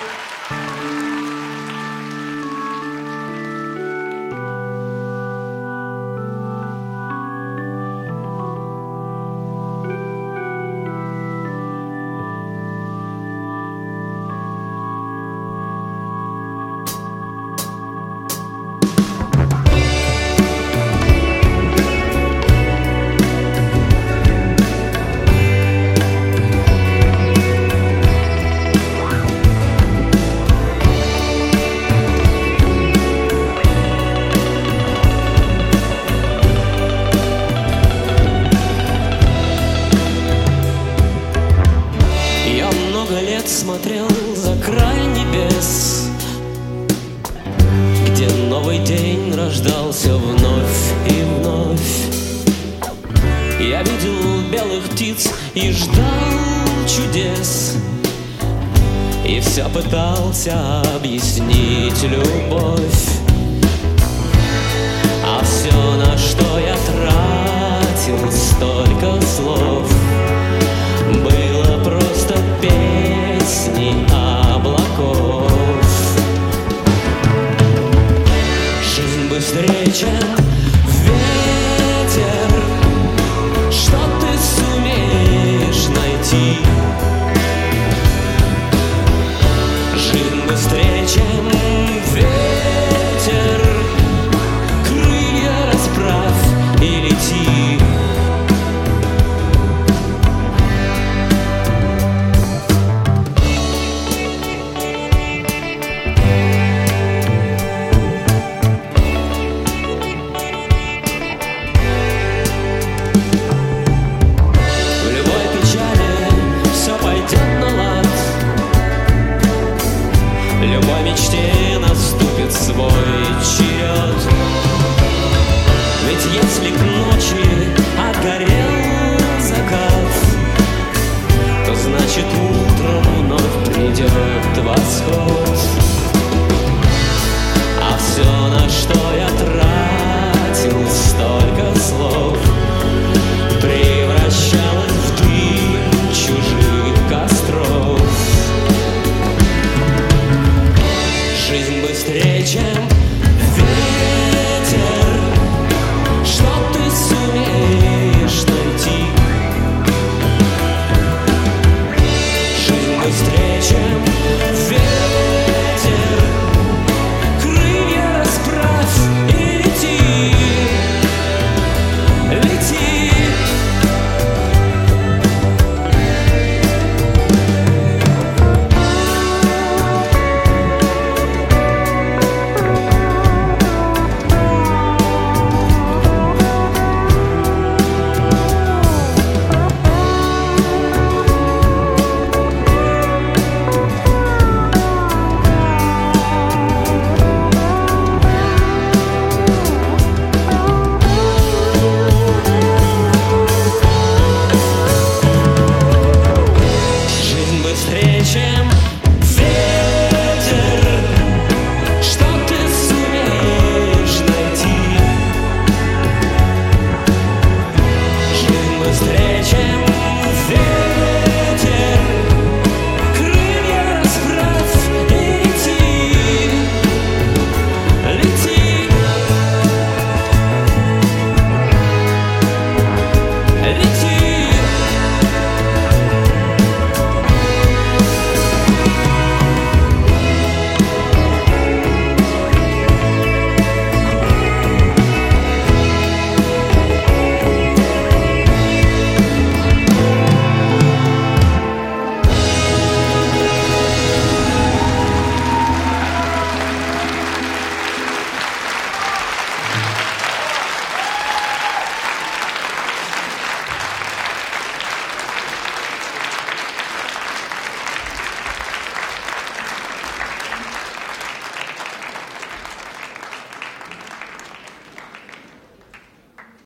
Смотрел за край небес, где новый день рождался вновь и вновь. Я видел белых птиц и ждал чудес, и все пытался объяснить любовь. А все, на что я тратил столько слов, было просто песни облаков. Жизнь быстрее, чем ветер, что ты сумеешь найти? Жизнь быстрее, чем ветер, крылья расправь и лети. Любой мечте наступит свой